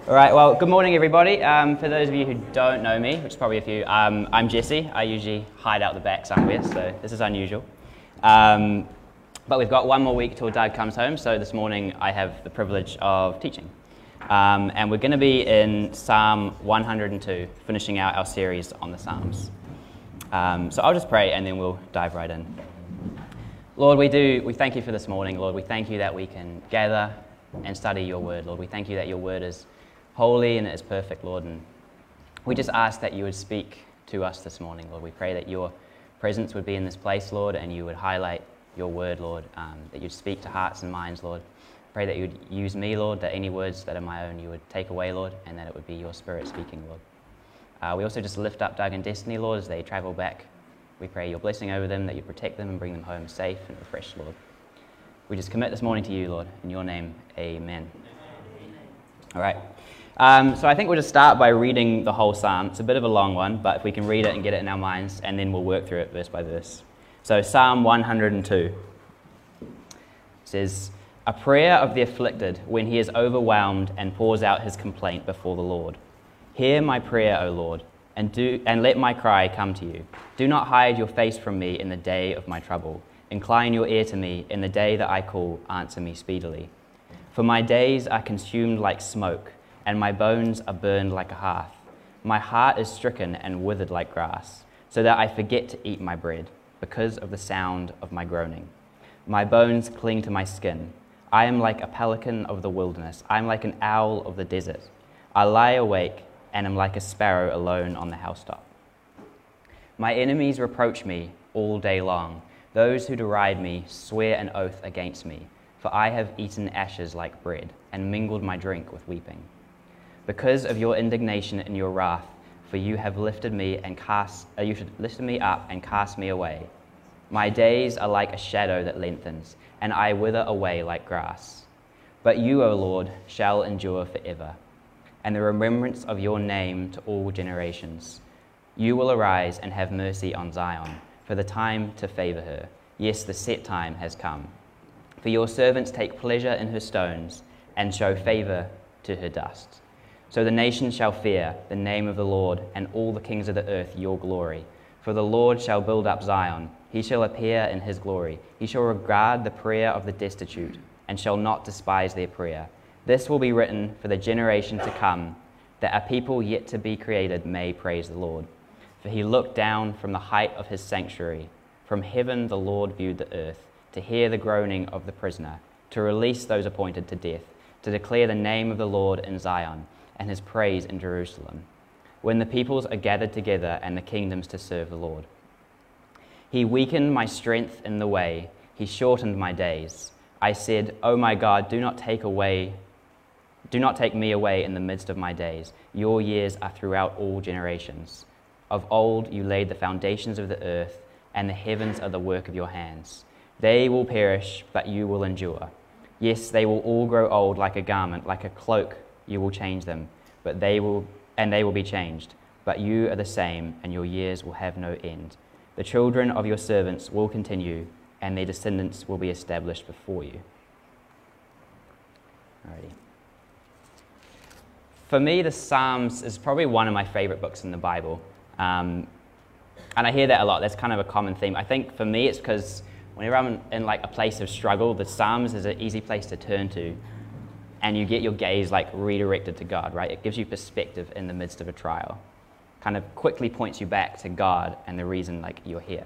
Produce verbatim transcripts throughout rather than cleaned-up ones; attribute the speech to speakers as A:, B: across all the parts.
A: All right, well, good morning, everybody. Um, for those of you who don't know me, which is probably a few, um, I'm Jesse. I usually hide out the back somewhere, so this is unusual. Um, but we've got one more week till Doug comes home, so this morning I have the privilege of teaching. Um, and we're going to be in Psalm one hundred two, finishing out our series on the Psalms. Um, so I'll just pray and then we'll dive right in. Lord, we do, we thank you for this morning, Lord. We thank you that we can gather and study your word, Lord. We thank you that your word is holy and it is perfect, Lord. And we just ask that you would speak to us this morning, Lord. We pray that your presence would be in this place, Lord, and you would highlight your word, Lord, um, that you'd speak to hearts and minds, Lord. Pray that you would use me, Lord, that any words that are my own you would take away, Lord, and that it would be your spirit speaking, Lord. Uh, we also just lift up Doug and Destiny, Lord, as they travel back. We pray your blessing over them, that you protect them and bring them home safe and refreshed, Lord. We just commit this morning to you, Lord. In your name, amen. All right. Um, so I think we'll just start by reading the whole psalm. It's a bit of a long one, but if we can read it and get it in our minds, and then we'll work through it verse by verse. So Psalm one hundred two says, "A prayer of the afflicted when he is overwhelmed and pours out his complaint before the Lord. Hear my prayer, O Lord, and do and let my cry come to you. Do not hide your face from me in the day of my trouble. Incline your ear to me in the day that I call, answer me speedily. For my days are consumed like smoke, and my bones are burned like a hearth. My heart is stricken and withered like grass, so that I forget to eat my bread, because of the sound of my groaning. My bones cling to my skin. I am like a pelican of the wilderness. I am like an owl of the desert. I lie awake and am like a sparrow alone on the housetop. My enemies reproach me all day long. Those who deride me swear an oath against me, for I have eaten ashes like bread and mingled my drink with weeping. Because of your indignation and your wrath, for you have lifted me and cast, uh, you should lifted me up and cast me away. My days are like a shadow that lengthens, and I wither away like grass. But you, O Lord, shall endure forever, and the remembrance of your name to all generations. You will arise and have mercy on Zion, for the time to favor her. Yes, the set time has come. For your servants take pleasure in her stones, and show favor to her dust. So the nations shall fear the name of the Lord, and all the kings of the earth your glory. For the Lord shall build up Zion. He shall appear in his glory. He shall regard the prayer of the destitute, and shall not despise their prayer. This will be written for the generation to come, that a people yet to be created may praise the Lord. For he looked down from the height of his sanctuary. From heaven the Lord viewed the earth, to hear the groaning of the prisoner, to release those appointed to death, to declare the name of the Lord in Zion, and his praise in Jerusalem, when the peoples are gathered together and the kingdoms to serve the Lord. He weakened my strength in the way. He shortened my days. I said, O my God, do not take away, do not take me away in the midst of my days. Your years are throughout all generations. Of old you laid the foundations of the earth, and the heavens are the work of your hands. They will perish, but you will endure. Yes, they will all grow old like a garment, like a cloak. You will change them, but they will, and they will be changed. But you are the same, and your years will have no end. The children of your servants will continue, and their descendants will be established before you." Alrighty. For me, the Psalms is probably one of my favorite books in the Bible. Um, and I hear that a lot. That's kind of a common theme. I think for me, it's because whenever I'm in like a place of struggle, the Psalms is an easy place to turn to. And you get your gaze like redirected to God, right? It gives you perspective in the midst of a trial. Kind of quickly points you back to God and the reason like you're here.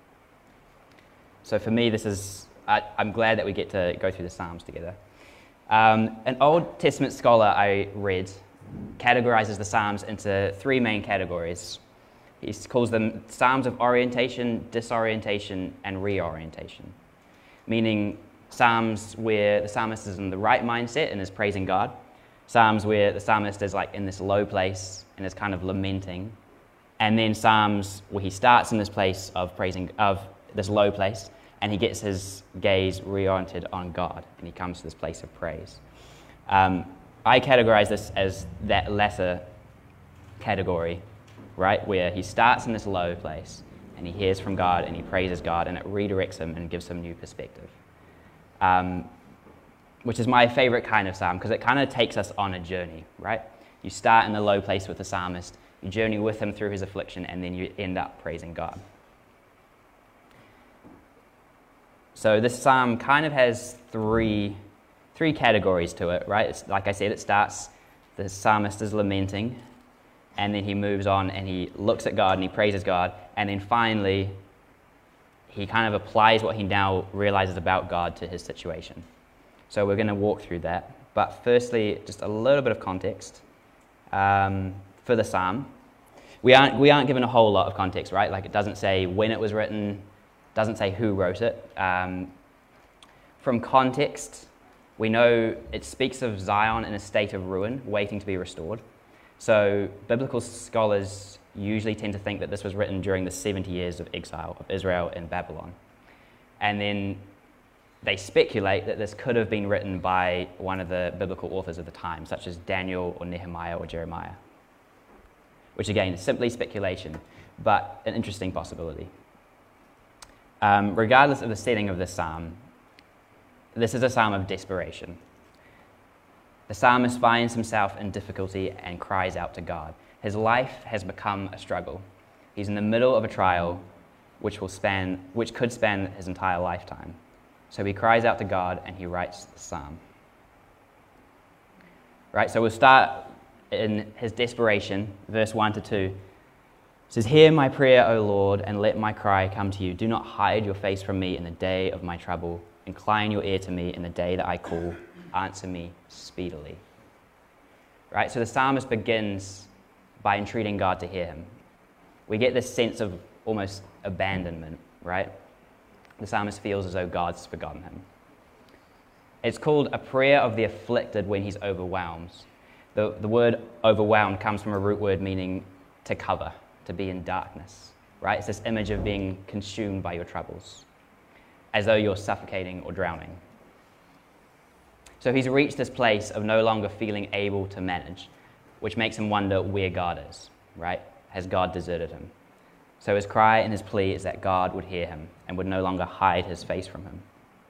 A: So for me, this is, I, I'm glad that we get to go through the Psalms together. Um, an Old Testament scholar I read categorizes the Psalms into three main categories. He calls them Psalms of orientation, disorientation, and reorientation. Meaning Psalms where the psalmist is in the right mindset and is praising God. Psalms where the psalmist is like in this low place and is kind of lamenting. And then Psalms where he starts in this place of praising, of this low place, and he gets his gaze reoriented on God, and he comes to this place of praise. Um, I categorize this as that latter category, right, where he starts in this low place, and he hears from God, and he praises God, and it redirects him and gives him new perspective. Um, which is my favorite kind of psalm because it kind of takes us on a journey, right? You start in the low place with the psalmist, you journey with him through his affliction, and then you end up praising God. So this psalm kind of has three, three categories to it, right? It's, like I said, it starts, the psalmist is lamenting, and then he moves on and he looks at God and he praises God, and then finally he kind of applies what he now realizes about God to his situation. So we're going to walk through that. But firstly, just a little bit of context um, for the psalm. We aren't, we aren't given a whole lot of context, right? Like it doesn't say when it was written, doesn't say who wrote it. Um, from context, we know it speaks of Zion in a state of ruin, waiting to be restored. So biblical scholars usually tend to think that this was written during the seventy years of exile of Israel in Babylon. And then they speculate that this could have been written by one of the biblical authors of the time, such as Daniel or Nehemiah or Jeremiah, which again is simply speculation, but an interesting possibility. Um, regardless of the setting of this psalm, this is a psalm of desperation. The psalmist finds himself in difficulty and cries out to God. His life has become a struggle. He's in the middle of a trial which will span, which could span his entire lifetime. So he cries out to God and he writes the psalm. Right, so we'll start in his desperation, verse one to two. It says, "Hear my prayer, O Lord, and let my cry come to you. Do not hide your face from me in the day of my trouble. Incline your ear to me in the day that I call. Answer me speedily." Right, so the psalmist begins by entreating God to hear him. We get this sense of almost abandonment, right? The psalmist feels as though God's forgotten him. It's called a prayer of the afflicted when he's overwhelmed. The, the word overwhelmed comes from a root word meaning to cover, to be in darkness, right? It's this image of being consumed by your troubles, as though you're suffocating or drowning. So he's reached this place of no longer feeling able to manage, which makes him wonder where God is, right? Has God deserted him? So his cry and his plea is that God would hear him and would no longer hide his face from him.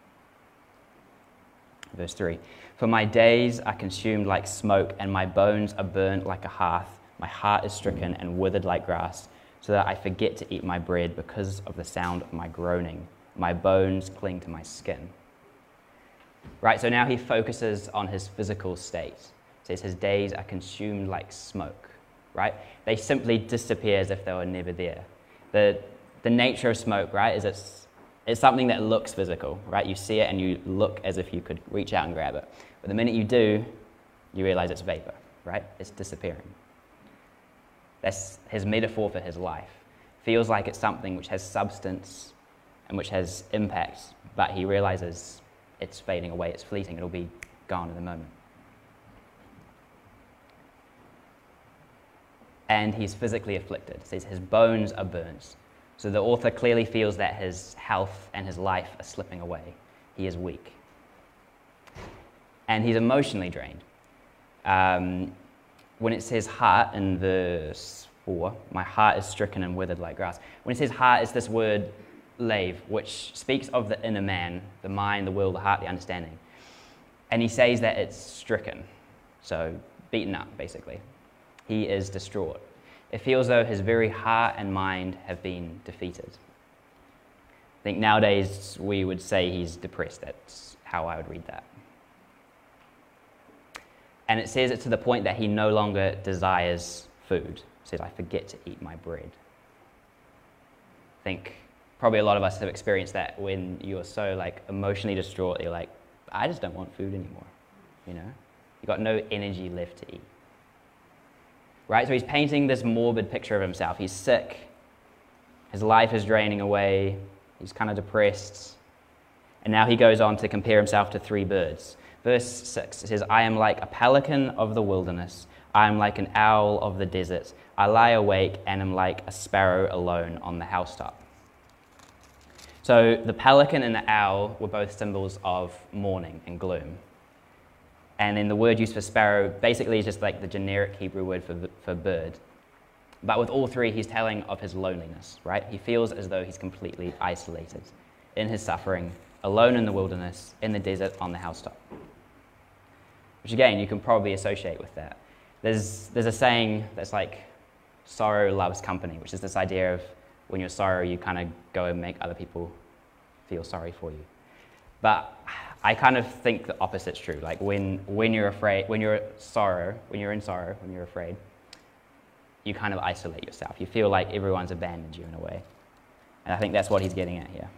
A: Verse three, "For my days are consumed like smoke, and my bones are burnt like a hearth. My heart is stricken and withered like grass, so that I forget to eat my bread because of the sound of my groaning. My bones cling to my skin." Right, so now he focuses on his physical state. It says his days are consumed like smoke, right? They simply disappear as if they were never there. The, the nature of smoke, right, is it's, it's something that looks physical, right? You see it and you look as if you could reach out and grab it. But the minute you do, you realize it's vapor, right? It's disappearing. That's his metaphor for his life. Feels like it's something which has substance and which has impact, but he realizes it's fading away, it's fleeting, it'll be gone in a moment. And he's physically afflicted. It says his bones are burnt. So the author clearly feels that his health and his life are slipping away. He is weak. And he's emotionally drained. Um, when it says heart in verse four, "My heart is stricken and withered like grass." When it says heart, it's this word lave, which speaks of the inner man, the mind, the will, the heart, the understanding. And he says that it's stricken, so beaten up, basically. He is distraught. It feels though his very heart and mind have been defeated. I think nowadays we would say he's depressed. That's how I would read that. And it says it to the point that he no longer desires food. It says, "I forget to eat my bread." I think probably a lot of us have experienced that when you're so like emotionally distraught, you're like, I just don't want food anymore, you know? You've got no energy left to eat. Right, so he's painting this morbid picture of himself. He's sick, his life is draining away, he's kind of depressed. And now he goes on to compare himself to three birds. Verse six, it says, "I am like a pelican of the wilderness. I am like an owl of the desert. I lie awake and am like a sparrow alone on the housetop." So the pelican and the owl were both symbols of mourning and gloom. And then the word used for sparrow basically is just like the generic Hebrew word for, for bird. But with all three, he's telling of his loneliness, right? He feels as though he's completely isolated in his suffering, alone in the wilderness, in the desert, on the housetop. which again, you can probably associate with that. There's, there's a saying that's like, sorrow loves company, which is this idea of when you're sorrow, you kind of go and make other people feel sorry for you. But I kind of think the opposite's true. Like when, when you're afraid, when you're sorrow, when you're in sorrow, when you're afraid, you kind of isolate yourself. You feel like everyone's abandoned you in a way. And I think that's what he's getting at here.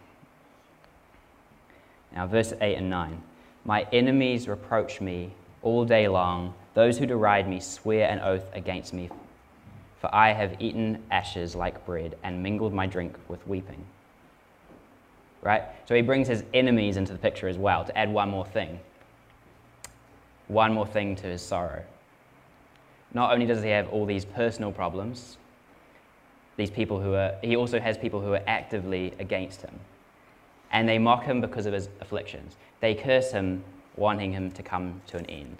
A: Now, verse eight and nine. My enemies reproach me all day long. Those who deride me swear an oath against me. For I have eaten ashes like bread and mingled my drink with weeping. Right? So he brings his enemies into the picture as well to add one more thing. One more thing to his sorrow. Not only does he have all these personal problems, these people who are, he also has people who are actively against him. And they mock him because of his afflictions. They curse him, wanting him to come to an end.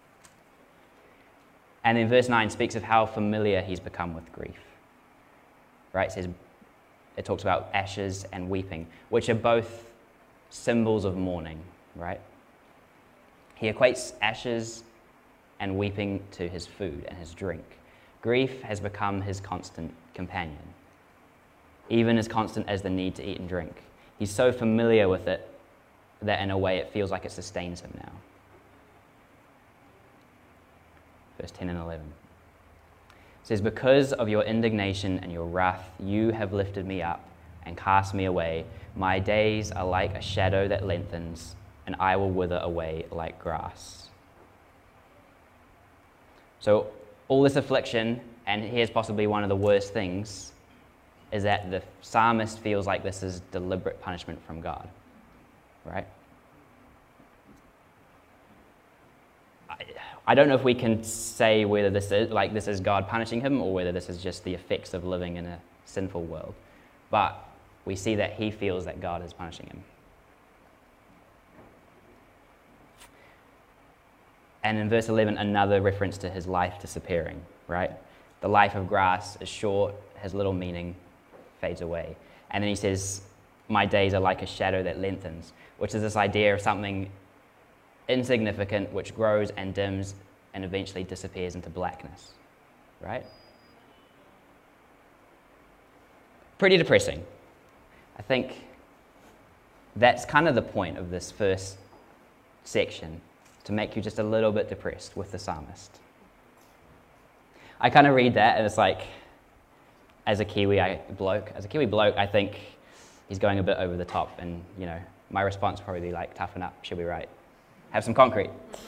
A: And then verse nine speaks of how familiar he's become with grief. Right? It says, it talks about ashes and weeping, which are both symbols of mourning, right? He equates ashes and weeping to his food and his drink. Grief has become his constant companion, even as constant as the need to eat and drink. He's so familiar with it that in a way it feels like it sustains him now. Verse ten and eleven. It says, because of your indignation and your wrath, you have lifted me up and cast me away. My days are like a shadow that lengthens, and I will wither away like grass. So all this affliction, and here's possibly one of the worst things, is that the psalmist feels like this is deliberate punishment from God, right? I, I don't know if we can say whether this is like this is God punishing him or whether this is just the effects of living in a sinful world, but we see that he feels that God is punishing him. And in verse eleven, another reference to his life disappearing, right? The life of grass is short, has little meaning, fades away. And then he says, my days are like a shadow that lengthens, which is this idea of something insignificant which grows and dims and eventually disappears into blackness, right? Pretty depressing. I think that's kind of the point of this first section, to make you just a little bit depressed with the psalmist. I kind of read that and it's like, as a Kiwi I, bloke, as a Kiwi bloke, I think he's going a bit over the top, and you know, my response would probably be like, toughen up, she'll be right. Have some concrete.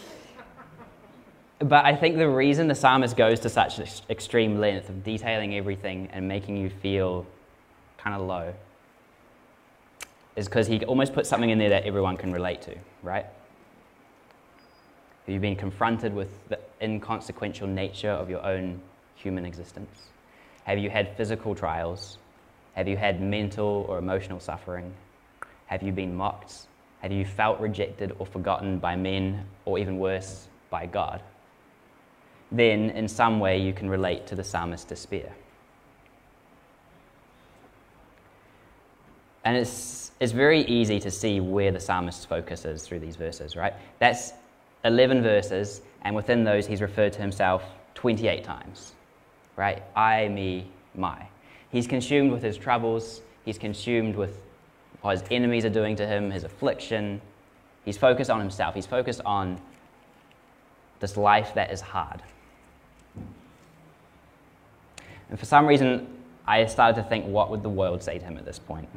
A: But I think the reason the psalmist goes to such extreme length of detailing everything and making you feel kind of low is because he almost puts something in there that everyone can relate to, right? Have you been confronted with the inconsequential nature of your own human existence? Have you had physical trials? Have you had mental or emotional suffering? Have you been mocked? Have you felt rejected or forgotten by men, or even worse, by God? Then, in some way, you can relate to the psalmist's despair. And it's, it's very easy to see where the psalmist's focus is through these verses, right? That's eleven verses, and within those, he's referred to himself twenty-eight times, right? I, me, my. He's consumed with his troubles. He's consumed with what his enemies are doing to him, his affliction. He's focused on himself. He's focused on this life that is hard. And for some reason, I started to think, what would the world say to him at this point?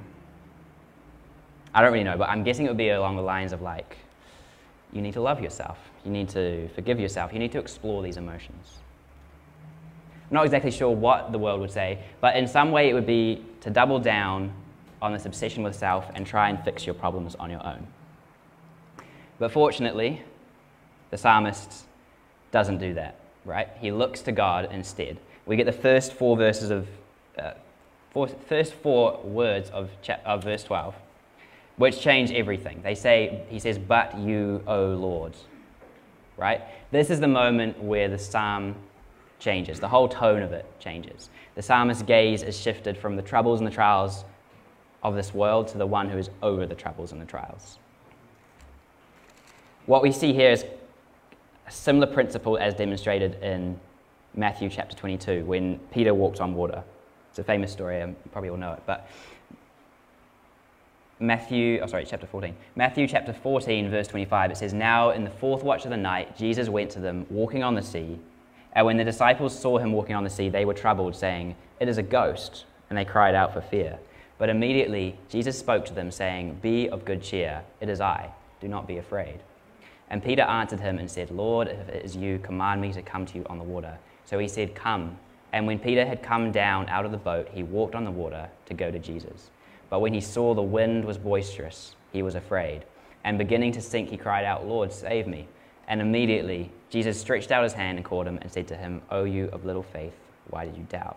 A: I don't really know, but I'm guessing it would be along the lines of like, you need to love yourself. You need to forgive yourself. You need to explore these emotions. I'm not exactly sure what the world would say, but in some way it would be to double down on this obsession with self and try and fix your problems on your own. But fortunately, the psalmist doesn't do that, right? He looks to God instead. We get the first four verses of, uh, four, first four words of, chap- of verse twelve, which change everything. They say, he says, but you, O Lord, right? This is the moment where the psalm changes. The whole tone of it changes. The psalmist's gaze is shifted from the troubles and the trials of this world to the one who is over the troubles and the trials. What we see here is a similar principle as demonstrated in Matthew chapter twenty-two, when Peter walked on water. It's a famous story, um, you probably all know it, but Matthew, oh sorry, chapter fourteen. Matthew chapter fourteen, verse twenty-five, it says, "Now in the fourth watch of the night, Jesus went to them, walking on the sea. And when the disciples saw him walking on the sea, they were troubled, saying, 'It is a ghost,' and they cried out for fear. But immediately Jesus spoke to them, saying, 'Be of good cheer, it is I, do not be afraid.' And Peter answered him and said, 'Lord, if it is you, command me to come to you on the water.' So he said, 'Come.' And when Peter had come down out of the boat, he walked on the water to go to Jesus. But when he saw the wind was boisterous, he was afraid. And beginning to sink, he cried out, 'Lord, save me.' And immediately Jesus stretched out his hand and caught him and said to him, 'O you of little faith, why did you doubt?'"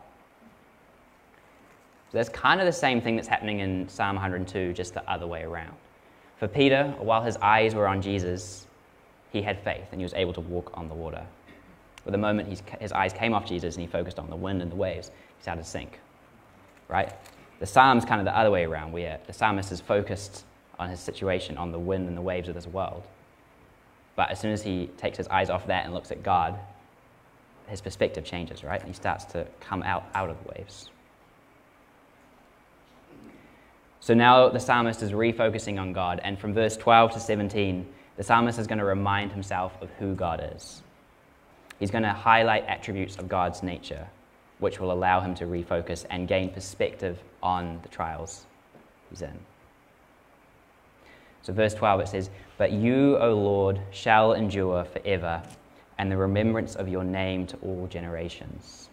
A: So that's kind of the same thing that's happening in Psalm one hundred two, just the other way around. For Peter, while his eyes were on Jesus, he had faith and he was able to walk on the water. But the moment he's, his eyes came off Jesus and he focused on the wind and the waves, he started to sink. Right? The Psalm's kind of the other way around, where the psalmist is focused on his situation, on the wind and the waves of this world. But as soon as he takes his eyes off that and looks at God, his perspective changes, right? And he starts to come out, out of the waves. So now the psalmist is refocusing on God, and from verse twelve to seventeen, the psalmist is going to remind himself of who God is. He's going to highlight attributes of God's nature, which will allow him to refocus and gain perspective on the trials he's in. So verse twelve, it says, "But you, O Lord, shall endure forever, and the remembrance of your name to all generations."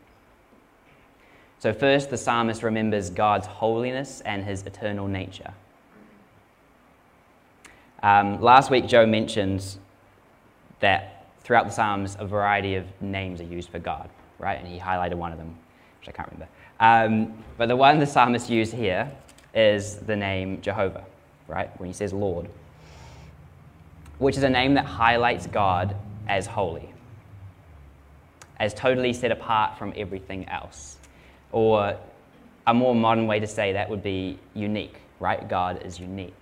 A: So first, the psalmist remembers God's holiness and his eternal nature. Um, last week, Joe mentioned that throughout the Psalms, a variety of names are used for God, right? And he highlighted one of them, which I can't remember. Um, but the one the psalmist used here is the name Jehovah, right? When he says Lord, which is a name that highlights God as holy, as totally set apart from everything else. Or a more modern way to say that would be unique, right? God is unique.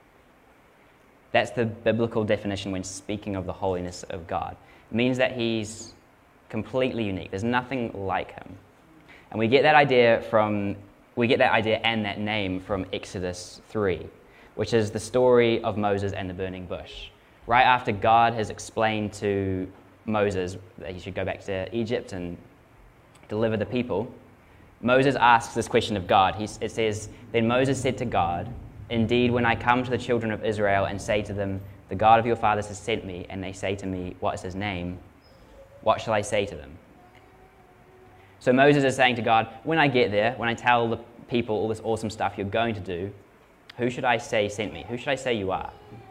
A: That's the biblical definition when speaking of the holiness of God. It means that he's completely unique. There's nothing like him. And we get that idea from we get that idea and that name from Exodus three, which is the story of Moses and the burning bush. Right after God has explained to Moses that he should go back to Egypt and deliver the people, Moses asks this question of God. He, it says, "Then Moses said to God, 'Indeed, when I come to the children of Israel and say to them, the God of your fathers has sent me, and they say to me, what is his name? What shall I say to them?'" So Moses is saying to God, when I get there, when I tell the people all this awesome stuff you're going to do, who should I say sent me? Who should I say you are?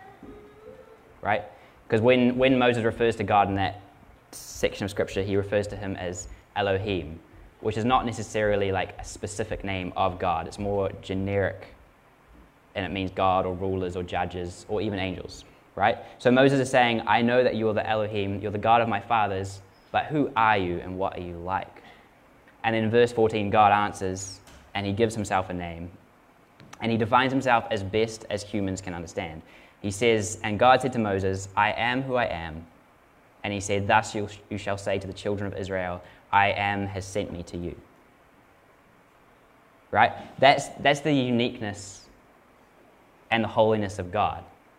A: Right? Because when, when Moses refers to God in that section of Scripture, he refers to him as Elohim, which is not necessarily like a specific name of God. It's more generic, and it means God or rulers or judges or even angels, right? So Moses is saying, I know that you are the Elohim, you're the God of my fathers, but who are you and what are you like? And in verse fourteen, God answers, and he gives himself a name. And he defines himself as best as humans can understand. He says, "And God said to Moses, I am who I am. And he said, thus you, you shall say to the children of Israel, I am has sent me to you." Right? That's, that's the uniqueness and the holiness of God.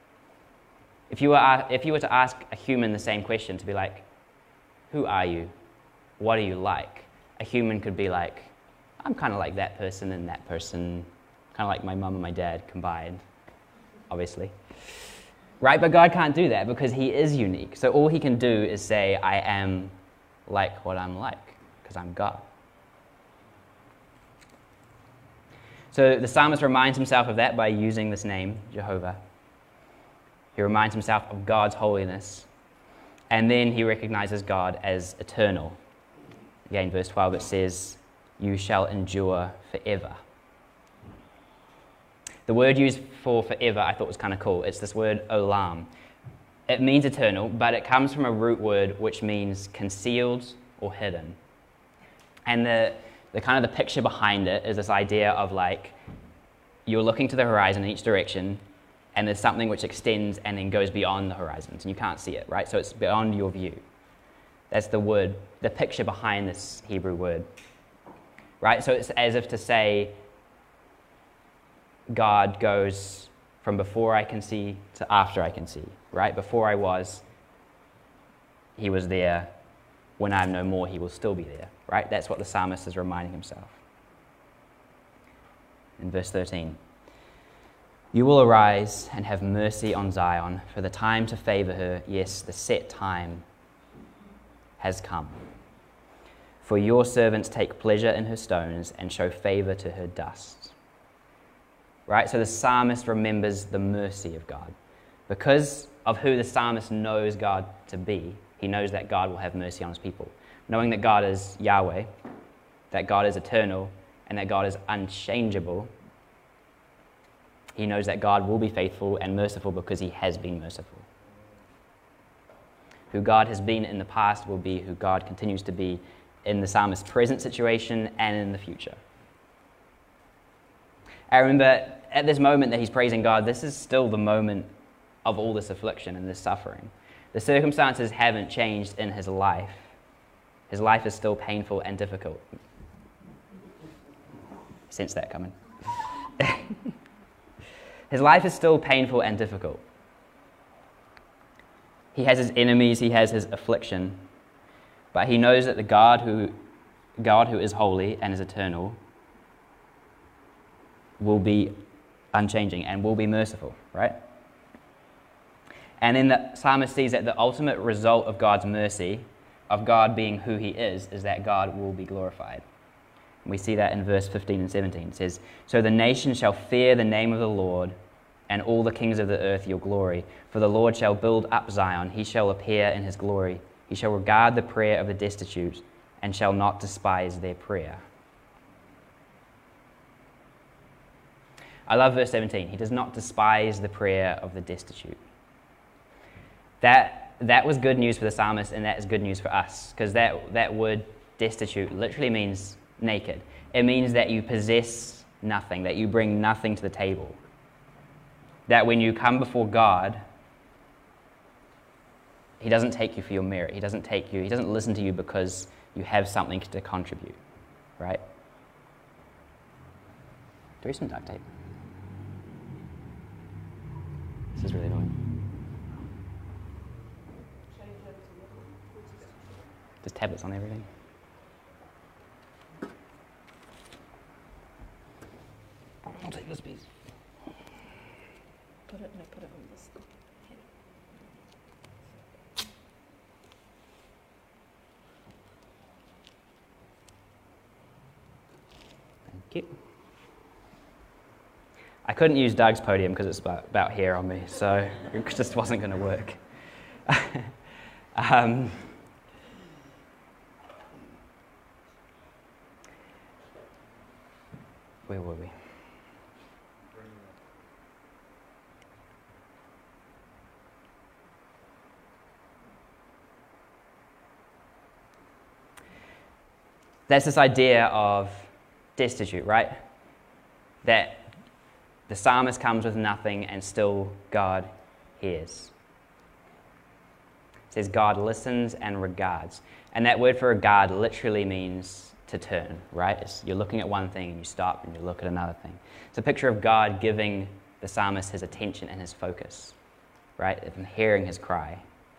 A: If you were, if you were to ask a human the same question, to be like, who are you? What are you like? A human could be like, I'm kind of like that person and that person, kind of like my mum and my dad combined, obviously. Right? But God can't do that because he is unique. So all he can do is say, I am like what I'm like, because I'm God. So the psalmist reminds himself of that by using this name, Jehovah. He reminds himself of God's holiness. And then he recognizes God as eternal. Again, verse twelve, it says, you shall endure forever. The word used for forever I thought was kind of cool. It's this word olam. It means eternal, but it comes from a root word which means concealed or hidden. And the, the kind of the picture behind it is this idea of like, you're looking to the horizon in each direction, and there's something which extends and then goes beyond the horizons, and you can't see it, right? So it's beyond your view. That's the word, the picture behind this Hebrew word, right? So it's as if to say, God goes from before I can see to after I can see, right? Before I was, he was there. When I am no more, he will still be there, right? That's what the psalmist is reminding himself. In verse thirteen, you will arise and have mercy on Zion, for the time to favor her, yes, the set time has come. For your servants take pleasure in her stones and show favor to her dust. Right? So the psalmist remembers the mercy of God. Because of who the psalmist knows God to be, he knows that God will have mercy on his people. Knowing that God is Yahweh, that God is eternal, and that God is unchangeable, he knows that God will be faithful and merciful because he has been merciful. Who God has been in the past will be who God continues to be in the psalmist's present situation and in the future. I remember at this moment that he's praising God, this is still the moment of all this affliction and this suffering. The circumstances haven't changed in his life. His life is still painful and difficult. Sense that coming. His life is still painful and difficult. He has his enemies, he has his affliction, but he knows that the God who, God who is holy and is eternal will be unchanging and will be merciful, right? And then the psalmist sees that the ultimate result of God's mercy, of God being who he is, is that God will be glorified. And we see that in verse fifteen and seventeen. It says, so the nations shall fear the name of the Lord, and all the kings of the earth your glory. For the Lord shall build up Zion, he shall appear in his glory. He shall regard the prayer of the destitute, and shall not despise their prayer. I love verse seventeen. He does not despise the prayer of the destitute. That, that was good news for the psalmist, and that is good news for us, because that, that word destitute literally means naked. It means that you possess nothing, that you bring nothing to the table. That when you come before God, he doesn't take you for your merit. He doesn't take you, he doesn't listen to you because you have something to contribute, right? Do we have some duct tape? This is really annoying. There's tablets on everything. I'll take this piece.
B: Put it, no, put it on this.
A: Thank you. I couldn't use Doug's podium because it's about, about here on me, so it just wasn't going to work. um, where were we? There's this idea of destitute, right? That the psalmist comes with nothing and still God hears. It says God listens and regards. And that word for regard literally means to turn, right? It's, you're looking at one thing and you stop and you look at another thing. It's a picture of God giving the psalmist his attention and his focus, right? And hearing his cry.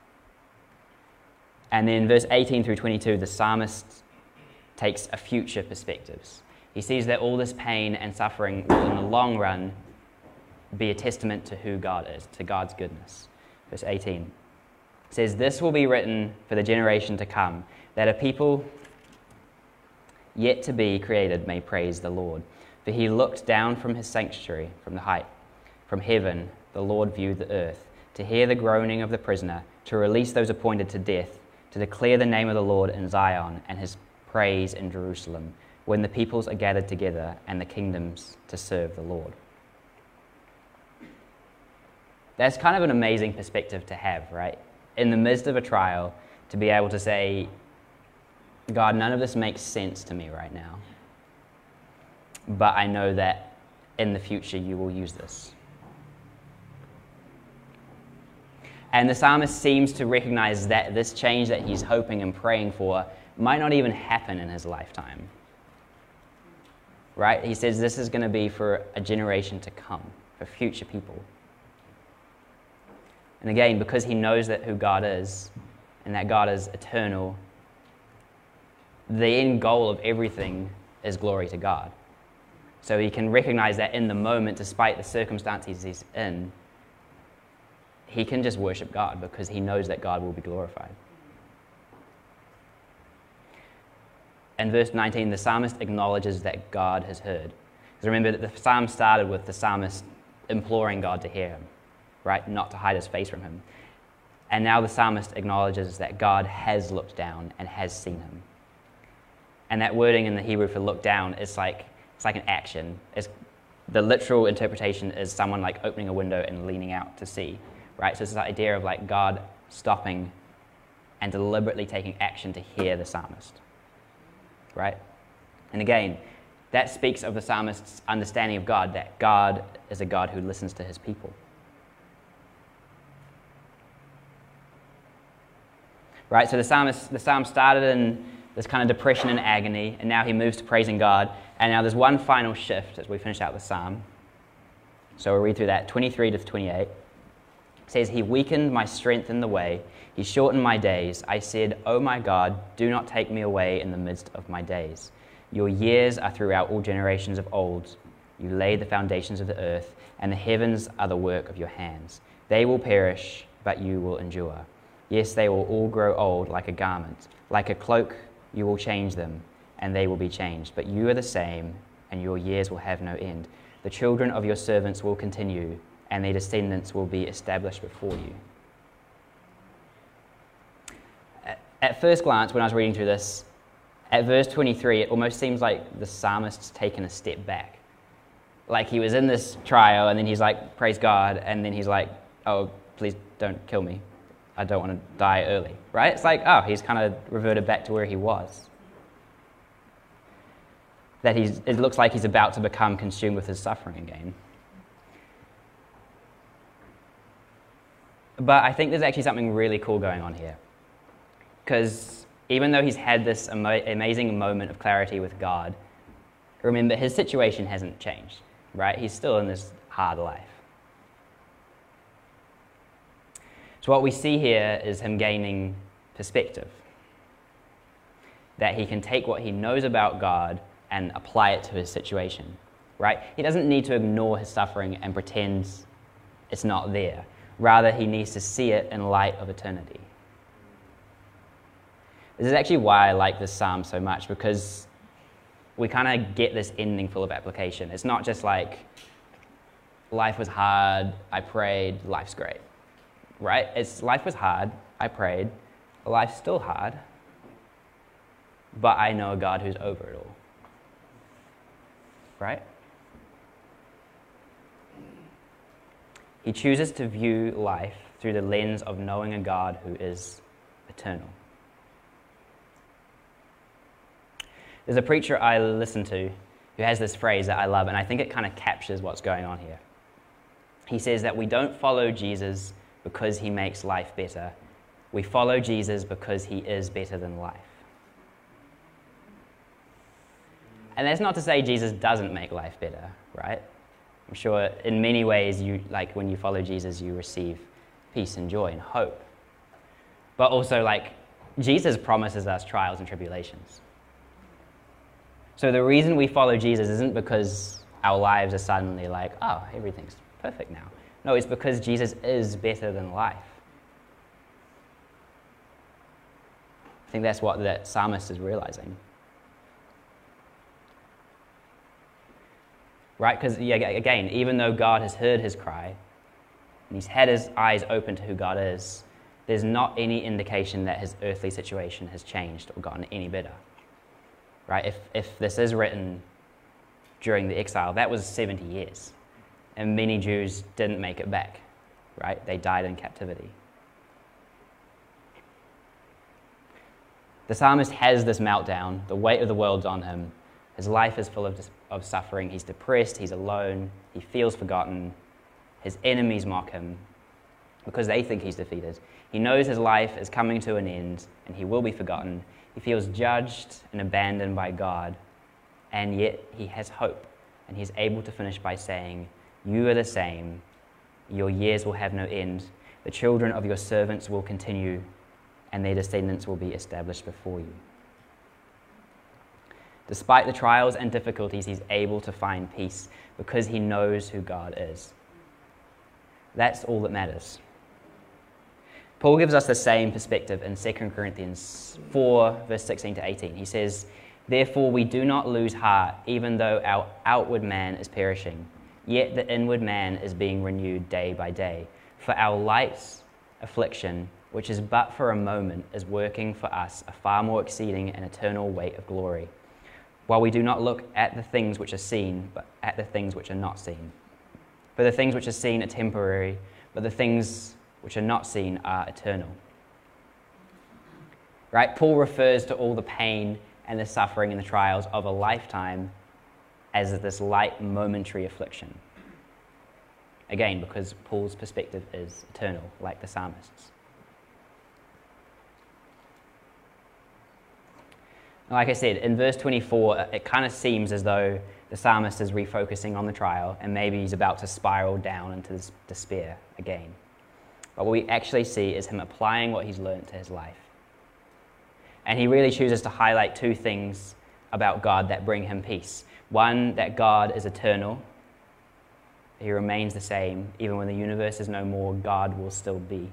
A: And then verse eighteen through twenty-two, the psalmist takes a future perspective. He sees that all this pain and suffering will, in the long run, be a testament to who God is, to God's goodness. Verse eighteen says, this will be written for the generation to come, that a people yet to be created may praise the Lord. For he looked down from his sanctuary, from the height, from heaven, the Lord viewed the earth, to hear the groaning of the prisoner, to release those appointed to death, to declare the name of the Lord in Zion and his praise in Jerusalem, when the peoples are gathered together and the kingdoms to serve the Lord. That's kind of an amazing perspective to have, right? In the midst of a trial, to be able to say, God, none of this makes sense to me right now, but I know that in the future you will use this. And the psalmist seems to recognize that this change that he's hoping and praying for might not even happen in his lifetime. Right? He says this is going to be for a generation to come, for future people. And again, because he knows that who God is, and that God is eternal, the end goal of everything is glory to God. So he can recognize that in the moment, despite the circumstances he's in, he can just worship God because he knows that God will be glorified. In verse nineteen, the psalmist acknowledges that God has heard. Because remember that the psalm started with the psalmist imploring God to hear him, right? Not to hide his face from him. And now the psalmist acknowledges that God has looked down and has seen him. And that wording in the Hebrew for look down is like, it's like an action. It's, the literal interpretation is someone like opening a window and leaning out to see, right? So it's this idea of like God stopping and deliberately taking action to hear the psalmist, right? And again, that speaks of the psalmist's understanding of God, that God is a God who listens to his people. Right, so the psalmist, the psalm started in this kind of depression and agony, and now he moves to praising God. And now there's one final shift as we finish out the psalm. So we'll read through that, twenty-three to twenty-eight. It says, "He weakened my strength in the way. He shortened my days. I said, O my God, do not take me away in the midst of my days. Your years are throughout all generations of old. You laid the foundations of the earth, and the heavens are the work of your hands. They will perish, but you will endure. Yes, they will all grow old like a garment. Like a cloak, you will change them, and they will be changed. But you are the same, and your years will have no end. The children of your servants will continue, and their descendants will be established before you." At first glance, when I was reading through this, at verse twenty-three, it almost seems like the psalmist's taken a step back. Like he was in this trial, and then he's like, praise God, and then he's like, oh, please don't kill me. I don't want to die early, right? It's like, oh, he's kind of reverted back to where he was. That he's, it looks like he's about to become consumed with his suffering again. But I think there's actually something really cool going on here. Because even though he's had this ama- amazing moment of clarity with God, remember, his situation hasn't changed, right? He's still in this hard life. So what we see here is him gaining perspective. That he can take what he knows about God and apply it to his situation, right? He doesn't need to ignore his suffering and pretend it's not there. Rather, he needs to see it in light of eternity. This is actually why I like this psalm so much, because we kind of get this ending full of application. It's not just like, life was hard, I prayed, life's great. Right? It's life was hard, I prayed, life's still hard, but I know a God who's over it all. Right? He chooses to view life through the lens of knowing a God who is eternal. There's a preacher I listen to who has this phrase that I love, and I think it kind of captures what's going on here. He says that we don't follow Jesus because he makes life better. We follow Jesus because he is better than life. And that's not to say Jesus doesn't make life better, right? I'm sure in many ways, you like when you follow Jesus, you receive peace and joy and hope. But also, like, Jesus promises us trials and tribulations. So the reason we follow Jesus isn't because our lives are suddenly like, oh, everything's perfect now. No, it's because Jesus is better than life. I think that's what that psalmist is realizing. Right? Because, yeah, again, even though God has heard his cry, and he's had his eyes open to who God is, there's not any indication that his earthly situation has changed or gotten any better. Right? If, if this is written during the exile, that was seventy years. And many Jews didn't make it back, right? They died in captivity. The psalmist has this meltdown. The weight of the world's on him. His life is full of, of suffering. He's depressed. He's alone. He feels forgotten. His enemies mock him. because they think he's defeated. He knows his life is coming to an end and he will be forgotten. He feels judged and abandoned by God, and yet he has hope, and he's able to finish by saying, "You are the same. Your years will have no end. The children of your servants will continue, and their descendants will be established before you." Despite the trials and difficulties, he's able to find peace because he knows who God is. That's all that matters. Paul gives us the same perspective in Second Corinthians four, verse sixteen to eighteen. He says, "Therefore we do not lose heart, even though our outward man is perishing, yet the inward man is being renewed day by day. For our light affliction, which is but for a moment, is working for us a far more exceeding and eternal weight of glory. While we do not look at the things which are seen, but at the things which are not seen. For the things which are seen are temporary, but the things which are not seen are eternal." Right? Paul refers to all the pain and the suffering and the trials of a lifetime as this light momentary affliction. Again, because Paul's perspective is eternal, like the psalmist's. Like I said, in verse twenty-four, it kind of seems as though the psalmist is refocusing on the trial and maybe he's about to spiral down into this despair again. But what we actually see is him applying what he's learned to his life. And he really chooses to highlight two things about God that bring him peace. One, that God is eternal. He remains the same. Even when the universe is no more, God will still be.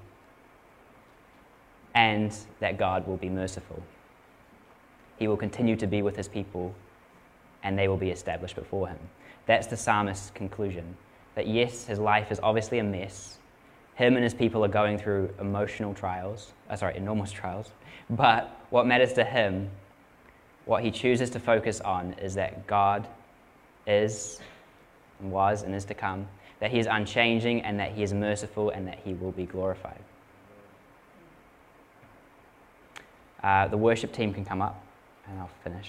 A: And that God will be merciful. He will continue to be with his people, and they will be established before him. That's the psalmist's conclusion. That yes, his life is obviously a mess. Him and his people are going through emotional trials, uh, sorry, enormous trials. But what matters to him, what he chooses to focus on, is that God is, and was, and is to come, that he is unchanging, and that he is merciful, and that he will be glorified. Uh, the worship team can come up, and I'll finish.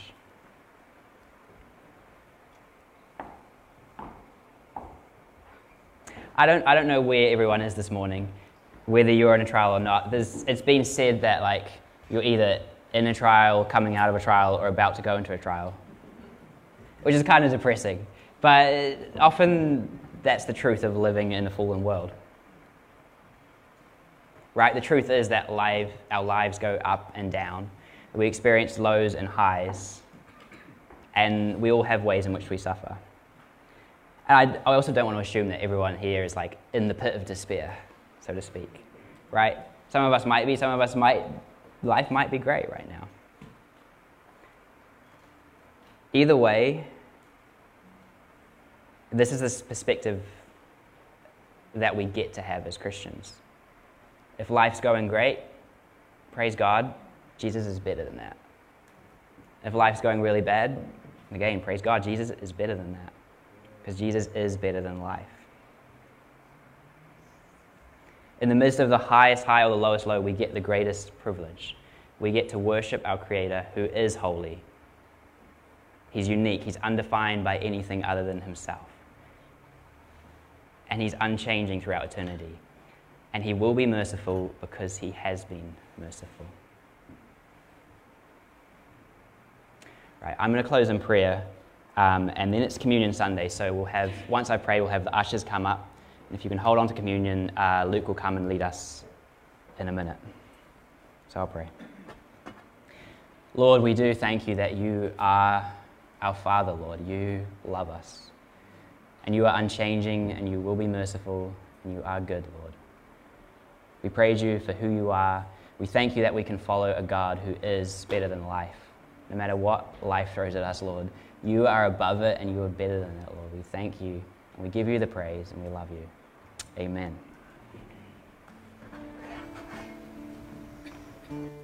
A: I don't, I don't know where everyone is this morning, whether you're in a trial or not. There's, it's been said that like you're either in a trial, coming out of a trial, or about to go into a trial, which is kind of depressing. But often that's the truth of living in a fallen world. Right? The truth is that life, our lives go up and down. We experience lows and highs, and we all have ways in which we suffer. And I, I also don't want to assume that everyone here is like in the pit of despair, so to speak, right? Some of us might be, some of us might, life might be great right now. Either way, this is this perspective that we get to have as Christians. If life's going great, praise God, Jesus is better than that. If life's going really bad, again, praise God, Jesus is better than that. Because Jesus is better than life. In the midst of the highest high or the lowest low, we get the greatest privilege. We get to worship our Creator, who is holy. He's unique. He's undefined by anything other than himself. And he's unchanging throughout eternity. And he will be merciful because he has been merciful. Right, I'm going to close in prayer. Um, and then it's Communion Sunday, so we'll have, once I pray, we'll have the ushers come up. And if you can hold on to communion, uh, Luke will come and lead us in a minute. So I'll pray. Lord, we do thank you that you are our Father, Lord. You love us. And you are unchanging, and you will be merciful, and you are good, Lord. We praise you for who you are. We thank you that we can follow a God who is better than life. No matter what life throws at us, Lord, you are above it and you are better than it, Lord. We thank you and we give you the praise and we love you. Amen.